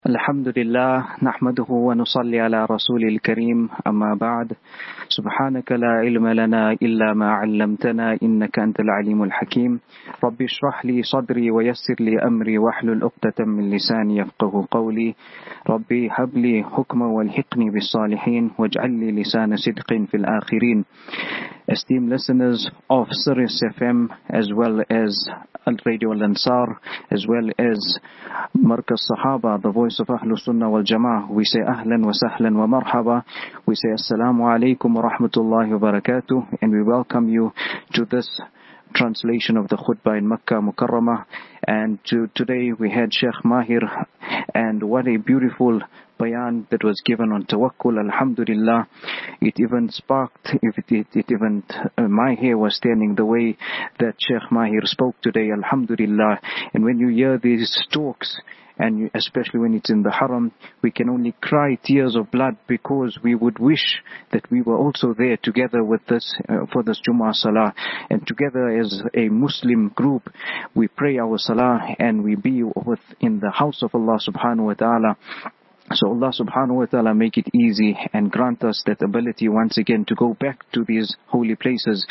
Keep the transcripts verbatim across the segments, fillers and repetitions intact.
الحمد لله نحمده ونصلي على رسول الكريم أما بعد سبحانك لا علم لنا إلا ما علمتنا إنك أنت العليم الحكيم رب اشرح لي صدري ويسر لي أمري واحلل عقدة من لساني يفقه قولي ربي هب لي حكما والحقني بالصالحين واجعل لي لسان صدق في الآخرين. Esteemed listeners of Sirius F M as well as Radio Al-Ansar as well as Markaz Sahaba, the voice of Ahlul Sunnah wal Jama'ah, we say Ahlan wa Sahlan wa Marhaba. We say Assalamu alaikum wa rahmatullahi wa barakatuh, and we welcome you to this translation of the khutbah in Makkah Mukarramah. And to, today we had Sheikh Mahir, and what a beautiful bayan that was given on tawakkul. Alhamdulillah, it even sparked, if it, it, it even uh, my hair was standing the way that Sheikh Mahir spoke today. Alhamdulillah. And when you hear these talks, and especially when it's in the haram, we can only cry tears of blood because we would wish that we were also there together with this uh, for this Jummah Salah, and together as a Muslim group we pray our Salah and we be with in the house of Allah subhanahu wa ta'ala. So Allah subhanahu wa ta'ala make it easy and grant us that ability once again to go back to these holy places.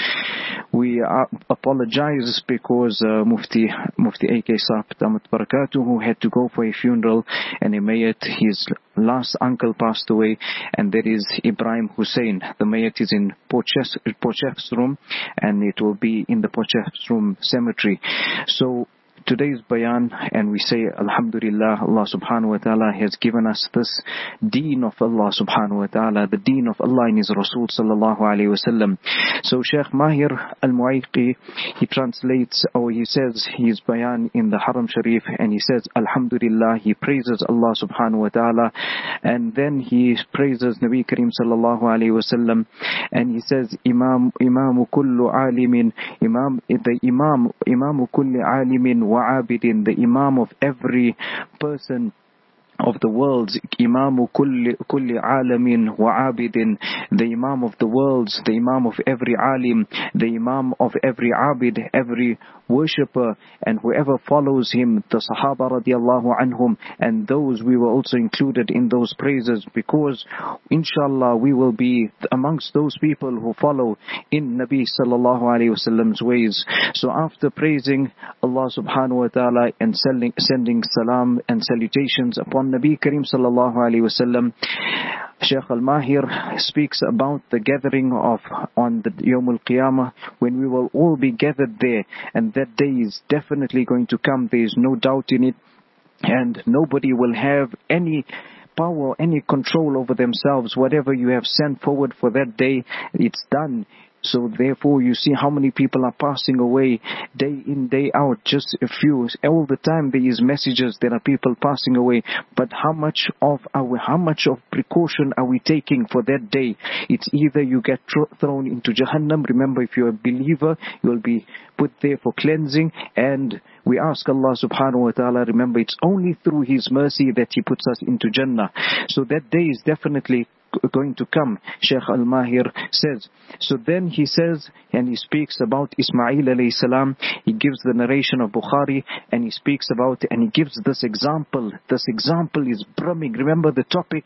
We uh, apologize because uh, Mufti Mufti A K Saab Damat Barakatuh, who had to go for a funeral and a mayat, his last uncle passed away, and that is Ibrahim Hussein. The mayat is in Pochef's room, and it will be in the Pochef's room cemetery. So today's bayan, and we say Alhamdulillah, Allah subhanahu wa ta'ala has given us this deen of Allah subhanahu wa ta'ala, the deen of Allah in His Rasul sallallahu alayhi wa sallam. So Sheikh Mahir Al-Muayqi, he translates, or he says his bayan in the Haram Sharif, and he says Alhamdulillah, he praises Allah subhanahu wa ta'ala, and then he praises Nabi Kareem sallallahu alayhi wa sallam, and he says Imam Imam kullu alimin, Imam the Imam Imam kulli alimin wa abidin, the Imam of every person of the worlds, Imamu kulli, kulli alamin wa abidin, the Imam of the worlds, the Imam of every alim, the Imam of every abid, every worshipper, and whoever follows him, the Sahaba radiallahu anhum, and those we were also included in those praises, because inshallah we will be amongst those people who follow in Nabi sallallahu alayhi wasallam's ways. So after praising Allah subhanahu wa ta'ala and sending, sending salam and salutations upon Nabi Kareem sallallahu alayhi wasallam, Sheikh Al-Mahir speaks about the gathering of on the Yawm Al-Qiyamah, when we will all be gathered there, and that day is definitely going to come. There is no doubt in it, and nobody will have any power, any control over themselves. Whatever you have sent forward for that day, it's done. So therefore you see how many people are passing away day in, day out, just a few. All the time there is messages, there are people passing away. But how much of our, how much of precaution are we taking for that day? It's either you get tro- thrown into Jahannam. Remember, if you're a believer, you'll be put there for cleansing, and we ask Allah subhanahu wa ta'ala, remember, it's only through His mercy that He puts us into Jannah. So that day is definitely going to come, Sheikh Al-Mahir says. So then he says, and he speaks about Ismail alayhi salam. He gives the narration of Bukhari, and he speaks about, and he gives this example. This example is brimming. Remember, the topic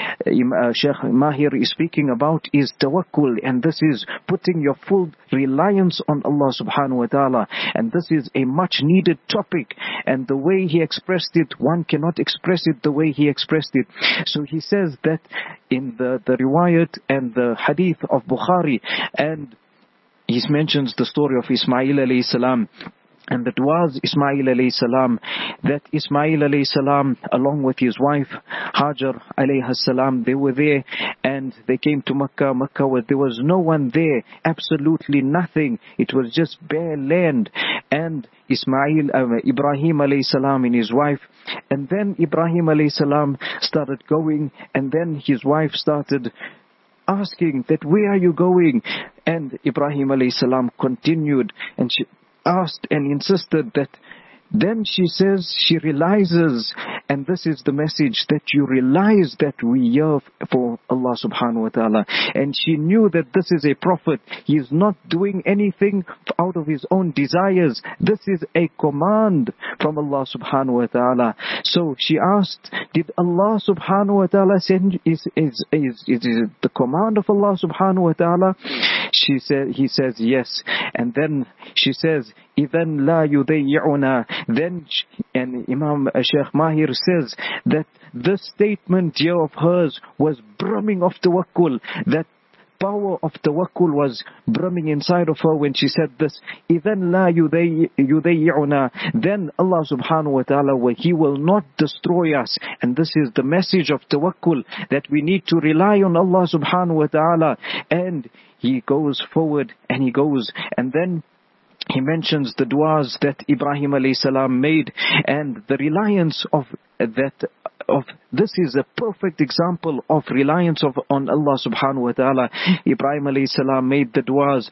uh, Sheikh Mahir is speaking about is tawakkul, and this is putting your full reliance on Allah subhanahu wa ta'ala, and this is a much needed topic, and the way he expressed it, one cannot express it the way he expressed it. So he says that in the, the riwayat and the hadith of Bukhari, and he mentions the story of Ismail alayhi salam, and that was Ismail alayhi salam, that Ismail alayhi salam along with his wife Hajar alayhi salam, they were there, and they came to Makkah. Makkah where there was no one there, absolutely nothing. It was just bare land. And Ismail, uh, Ibrahim alayhi salam and his wife, and then Ibrahim alayhi salam started going, and then his wife started asking that, where are you going? And Ibrahim alayhi salam continued, and she asked and insisted that then she says she realizes, and this is the message, that you realize that we yearn for Allah subhanahu wa ta'ala. And she knew that this is a prophet. He is not doing anything out of his own desires. This is a command from Allah subhanahu wa ta'ala. So she asked, did Allah subhanahu wa ta'ala send, is, is, is, is it the command of Allah subhanahu wa ta'ala? She said, he says yes. And then she says, إِذَنْ لَا يُضَيِّعُنَا. Then, and Imam Shaykh Mahir says that this statement here of hers was brimming of tawakkul, that power of tawakkul was brimming inside of her when she said this. إِذَنْ لَا يُضَيِّعُنَا. Then Allah subhanahu wa ta'ala, He will not destroy us. And this is the message of tawakkul, that we need to rely on Allah subhanahu wa ta'ala. And he goes forward and he goes, and then he mentions the du'as that Ibrahim alayhi salam made, and the reliance of that of this is a perfect example of reliance of on Allah subhanahu wa ta'ala. Ibrahim alayhi salam made the du'as,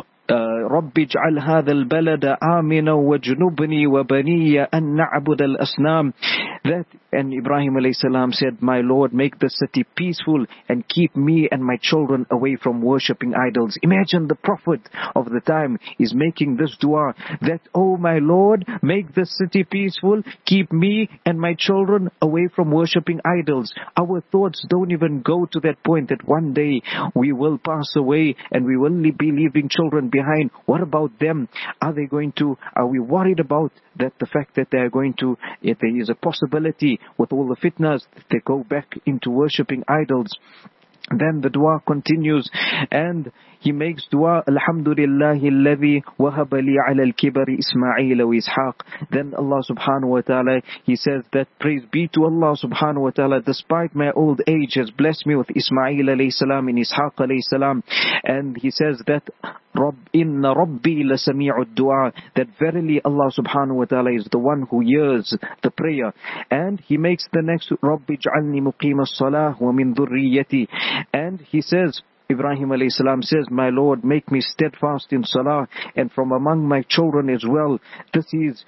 رب اجعل هذا البلد آمنا واجنبني وبني أن نعبد الأصنام. That, and Ibrahim alayhi salam said, my Lord, make the city peaceful and keep me and my children away from worshipping idols. Imagine the Prophet of the time is making this dua, that, oh my Lord, make the city peaceful, keep me and my children away from worshipping idols. Our thoughts don't even go to that point that one day we will pass away and we will be leaving children behind. What about them? Are they going to, are we worried about that, the fact that they are going to, if there is a possibility with all the fitnas, they go back into worshipping idols? Then the dua continues, and he makes dua, Alhamdulillahi alladhi wahaba li ala al-kibari Ismail wa Ishaq. Then Allah subhanahu wa ta'ala, he says that praise be to Allah subhanahu wa ta'ala, despite my old age, has blessed me with Ismail alayhi salam and Ishaq alayhi salam. And he says that Rabb, inna Rabbi la sami'ud du'a, that verily Allah subhanahu wa ta'ala is the one who hears the prayer. And he makes the next, Rabbi ij'alni muqima as-salah wa min dhurriyyati. And he says, Ibrahim alayhi salam says, my Lord, make me steadfast in salah and from among my children as well. This is,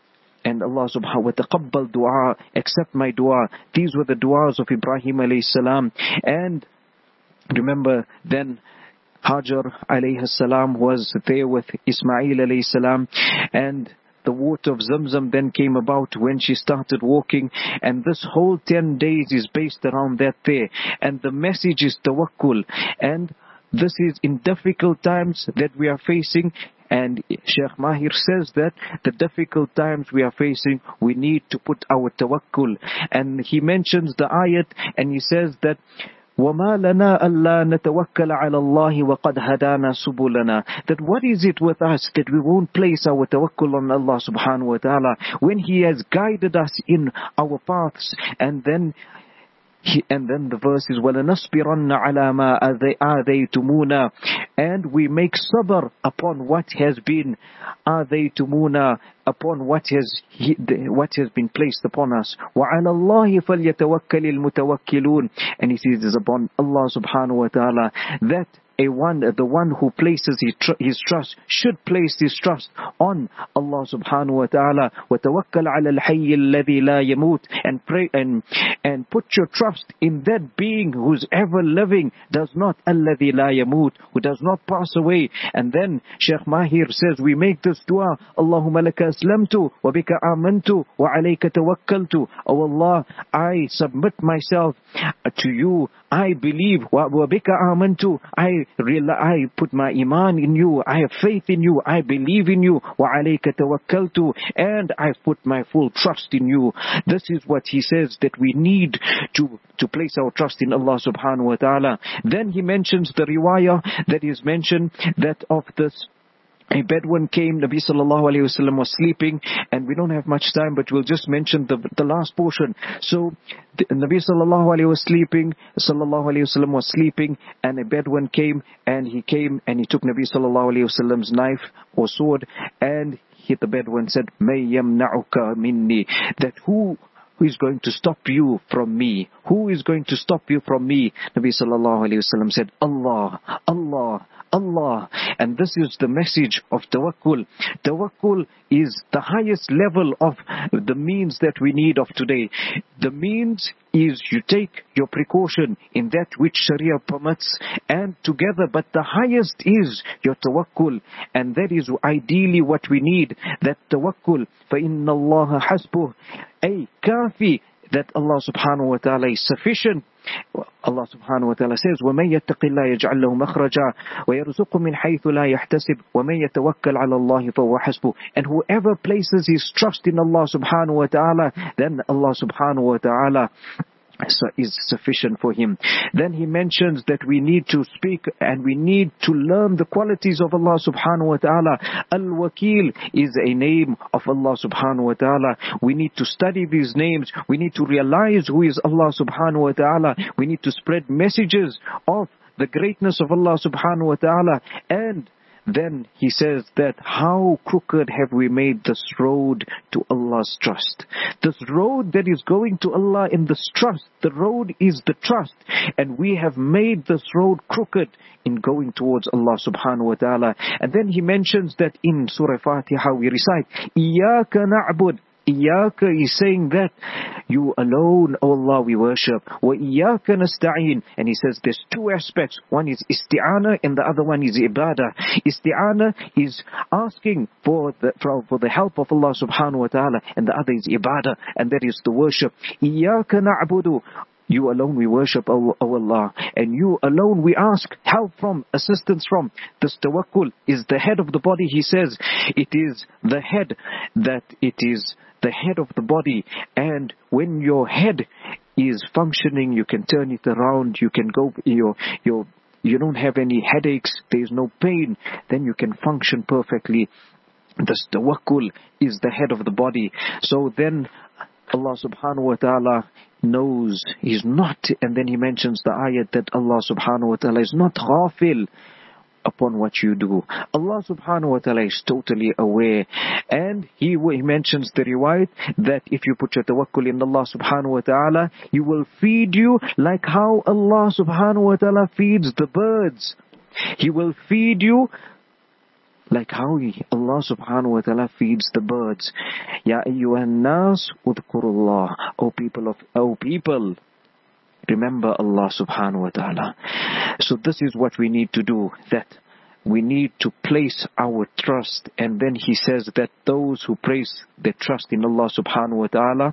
and Allah subhanahu wa ta'ala, taqabbal dua, accept my dua. These were the duas of Ibrahim alayhi salam. And remember, then Hajar alayhi salam was there with Ismail alayhi salam, and the water of Zamzam then came about when she started walking, and this whole ten days is based around that there. And the message is tawakkul, and this is in difficult times that we are facing. And Shaykh Mahir says that the difficult times we are facing, we need to put our tawakkul. And he mentions the ayat, and he says that وَمَا لَنَا أَلَّا نَتَوَكَّلَ عَلَى اللَّهِ وَقَدْ هَدَانَا سُبُلَنَا. That what is it with us that we won't place our tawakkul on Allah subhanahu wa ta'ala when He has guided us in our paths? And then He, and then the verse is وَلَنَصْبِرَنَّ عَلَى مَا آذَيْتُمُونَا, and we make sabr upon what has been آذَيْتُمُونَا, upon what has what has been placed upon us. وَعَلَى اللَّهِ فَلْيَتَوَكَّلِ الْمُتَوَكِّلُونَ. And it is upon Allah subhanahu wa ta'ala that a one, the one who places his, tr- his trust should place his trust on Allah subhanahu wa ta'ala. وَتَوَكَّلْ عَلَى الْحَيِّ الَّذِي لَا يَمُوتُ, and pray and and put your trust in that being who's ever living, does not, الَّذِي لَا يَمُوتُ, who does not pass away. And then Shaykh Mahir says, we make this dua, Allahumma laka aslamtu wa bika amantu wa alayka tawakkaltu. Oh Allah, I submit myself to you, I believe, wa bika amantu, I I put my iman in you, I have faith in you, I believe in you, wa alayka tawakkaltu, and I put my full trust in you. This is what he says, that we need to to place our trust in Allah subhanahu wa ta'ala. Then he mentions the riwayah that is mentioned, that of this a Bedouin came, Nabi sallallahu alayhi wasallam was sleeping, and we don't have much time, but we'll just mention the the last portion. So the, Nabi sallallahu alayhi was sleeping, sallallahu alayhi wasallam was sleeping, and a Bedouin came, and he came and he took Nabi sallallahu alayhi wasallam's knife or sword, and hit the Bedouin, said, "May yamna'uka minni," that who Who is going to stop you from me? Who is going to stop you from me? Nabi sallallahu alayhi wasallam said, Allah, Allah, Allah. And this is the message of tawakkul. Tawakkul is the highest level of the means that we need of today. The means is you take your precaution in that which Sharia permits and together, but the highest is your tawakkul, and that is ideally what we need, that tawakkul. فَإِنَّ اللَّهَ حَسْبُهُ ay kafi, that Allah subhanahu wa ta'ala is sufficient. Allah subhanahu wa ta'ala says, وَمَن يَتَّقِ اللَّهَ يَجْعَل لَّهُ مَخْرَجًا وَيَرْزُقْهُ مِنْ حَيْثُ لَا يَحْتَسِبُ وَمَن يَتَوَكَّلْ عَلَى اللَّهِ فَهُوَ حَسْبُهُ. And whoever places his trust in Allah subhanahu wa ta'ala, then Allah subhanahu wa ta'ala is sufficient for him. Then he mentions that we need to speak and we need to learn the qualities of Allah subhanahu wa ta'ala. Al-Wakil is a name of Allah subhanahu wa ta'ala. We need to study these names. We need to realize who is Allah subhanahu wa ta'ala. We need to spread messages of the greatness of Allah subhanahu wa ta'ala. And then he says that how crooked have we made this road to Allah's trust. This road that is going to Allah in this trust, the road is the trust. And we have made this road crooked in going towards Allah subhanahu wa ta'ala. And then he mentions that in Surah Fatiha we recite, Iyaka na'bud. Iyaka is saying that you alone, O Allah, we worship. Wa iyaka nasta'een. And he says there's two aspects. One is isti'ana and the other one is ibadah. Isti'ana is asking for the, for, for the help of Allah subhanahu wa ta'ala, and the other is ibadah, and that is the worship. Iyaka na'budu. You alone we worship, O Allah, and you alone we ask help from, assistance from. This tawakkul is the head of the body. He says it is the head, that it is the head of the body. And when your head is functioning, you can turn it around, you can go, your, your, you don't have any headaches, there is no pain, then you can function perfectly. This tawakkul is the head of the body. So then Allah subhanahu wa ta'ala knows, He's not, and then He mentions the ayat that Allah subhanahu wa ta'ala is not ghafil upon what you do. Allah subhanahu wa ta'ala is totally aware. And He, he mentions the riwayat that if you put your tawakkul in Allah subhanahu wa ta'ala, He will feed you like how Allah subhanahu wa ta'ala feeds the birds. He will feed you like how he, Allah subhanahu wa ta'ala feeds the birds. Ya ayyuhan nas udhkurullah. O people of, O people, remember Allah subhanahu wa ta'ala. So this is what we need to do, that we need to place our trust. And then he says that those who place their trust in Allah subhanahu wa ta'ala,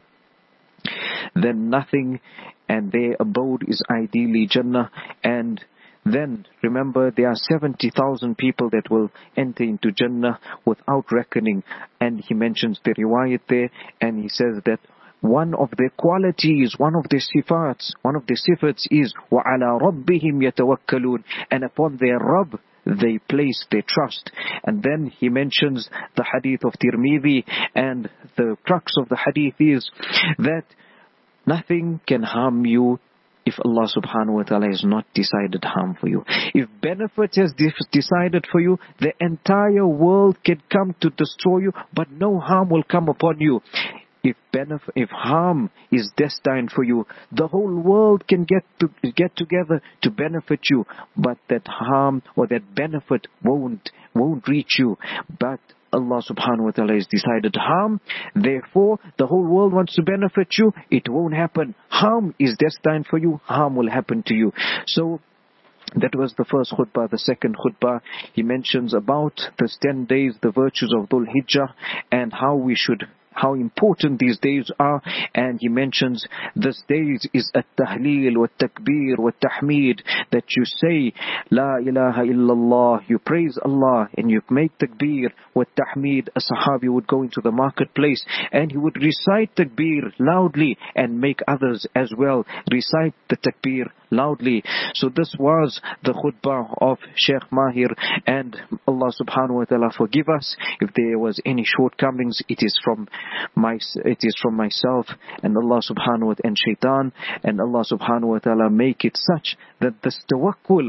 then nothing, and their abode is ideally Jannah. And then remember, there are seventy thousand people that will enter into Jannah without reckoning. And he mentions the riwayat there, and he says that one of their qualities, one of their sifats, one of their sifats is وَعَلَىٰ رَبِّهِمْ يَتَوَكَّلُونَ, and upon their Rabb they place their trust. And then he mentions the hadith of Tirmidhi, and the crux of the hadith is that nothing can harm you if Allah subhanahu wa ta'ala has not decided harm for you. If benefit has de- decided for you, the entire world can come to destroy you, but no harm will come upon you. If benefit, if harm is destined for you, the whole world can get to get together to benefit you, but that harm or that benefit won't won't reach you. But Allah subhanahu wa ta'ala has decided harm, therefore the whole world wants to benefit you, it won't happen. Harm is destined for you, harm will happen to you. So that was the first khutbah. The second khutbah, he mentions about the ten days, the virtues of Dhul Hijjah, and how we should, how important these days are. And he mentions this days is at-tahleel, wa-takbir, wa-tahmeed, that you say La ilaha illallah, you praise Allah, and you make takbir, wa-tahmeed. A sahabi would go into the marketplace and he would recite takbir loudly and make others as well recite the takbir loudly. So this was the khutbah of Sheikh Mahir, and Allah subhanahu wa ta'ala forgive us if there was any shortcomings. It is from my, it is from myself and Allah subhanahu wa ta'ala and shaitan, and Allah subhanahu wa ta'ala make it such that this tawakkul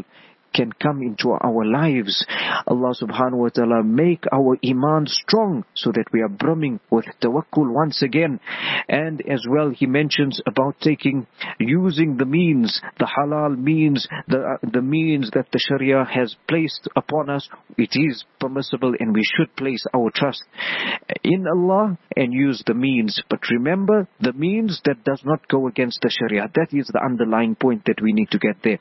can come into our lives. Allah subhanahu wa ta'ala make our iman strong so that we are brimming with tawakkul once again. And as well, he mentions about taking, using the means, the halal means, the, uh, the means that the Sharia has placed upon us. It is permissible and we should place our trust in Allah and use the means. But remember, the means that does not go against the Sharia. That is the underlying point that we need to get there.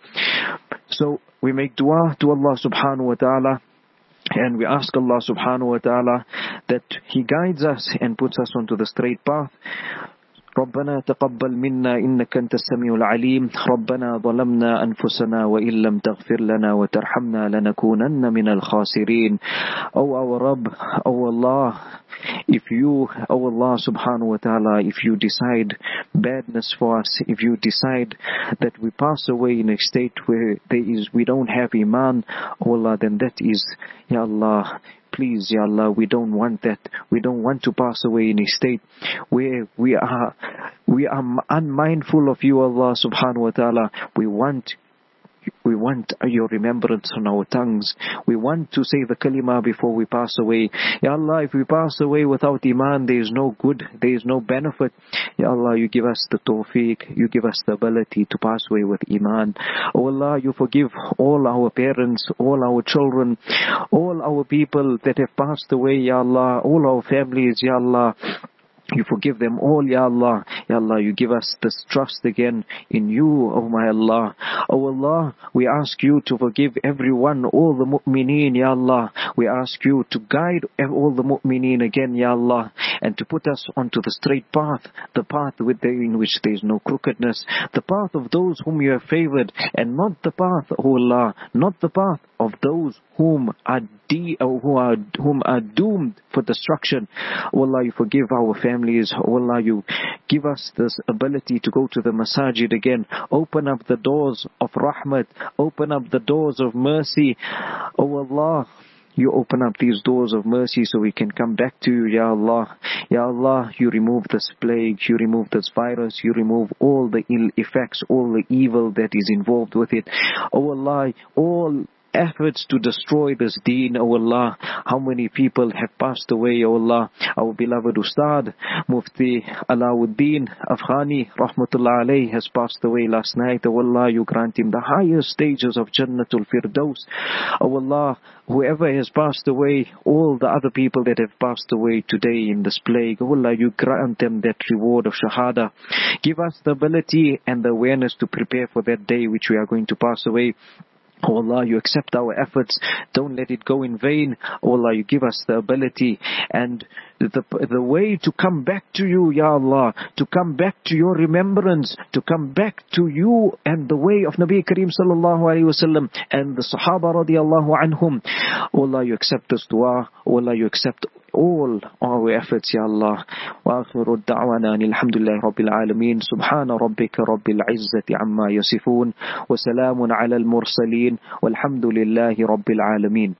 So we make dua to Allah subhanahu wa ta'ala, and we ask Allah subhanahu wa ta'ala that He guides us and puts us onto the straight path. ربنا تقبل منا إنك أنت السميع العليم ربنا ظلمنا أنفسنا وإن لم تغفر لنا وترحمنا لنكونن من الخاسرين. O our Rabb, O Allah, if you, O Allah subhanahu wa ta'ala, if you decide badness for us, if you decide that we pass away in a state where there is, we don't have iman, O Allah, then that is, Ya Allah, please, Ya Allah, we don't want that. We don't want to pass away in a state where we are, we are unmindful of you, Allah subhanahu wa ta'ala. We want We want your remembrance on our tongues. We want to say the kalima before we pass away. Ya Allah, if we pass away without iman, there is no good, there is no benefit. Ya Allah, you give us the tawfiq, you give us the ability to pass away with iman. Oh Allah, you forgive all our parents, all our children, all our people that have passed away, Ya Allah, all our families, Ya Allah. You forgive them all, Ya Allah. Ya Allah, you give us this trust again in you, oh my Allah. Oh Allah, we ask you to forgive everyone, all the mu'mineen, Ya Allah. We ask you to guide all the mu'mineen again, Ya Allah, and to put us onto the straight path, the path with the, in which there is no crookedness, the path of those whom you have favored, and not the path, oh Allah, not the path of those whom are de- who are whom are doomed for destruction. Oh Allah, you forgive our families. Oh Allah, you give us this ability to go to the masajid again. Open up the doors of rahmat. Open up the doors of mercy. Oh Allah, you open up these doors of mercy so we can come back to you, Ya Allah. Ya Allah, you remove this plague, you remove this virus, you remove all the ill effects, all the evil that is involved with it. Oh Allah, all efforts to destroy this deen, O Allah. How many people have passed away, O Allah. Our beloved Ustad, Mufti Alauddin Afghani, Rahmatullah alayhi, has passed away last night. O Allah, you grant him the highest stages of Jannatul Firdaus. O Allah, whoever has passed away, all the other people that have passed away today in this plague, O Allah, you grant them that reward of Shahada. Give us the ability and the awareness to prepare for that day which we are going to pass away. Oh Allah, you accept our efforts. Don't let it go in vain. Oh Allah, you give us the ability and the the way to come back to you, Ya Allah, to come back to your remembrance, to come back to you and the way of Nabi Kareem sallallahu alayhi wasallam and the Sahaba radiyallahu anhum. Oh Allah, you accept this dua. Oh Allah, you accept all our efforts, Ya Allah. Wa akhiru da'wana alhamdulillahi rabbil alameen. Subhana rabbika rabbil izzati amma yasifun. Wa salamun ala al-mursaleen. Walhamdulillahi rabbil alameen.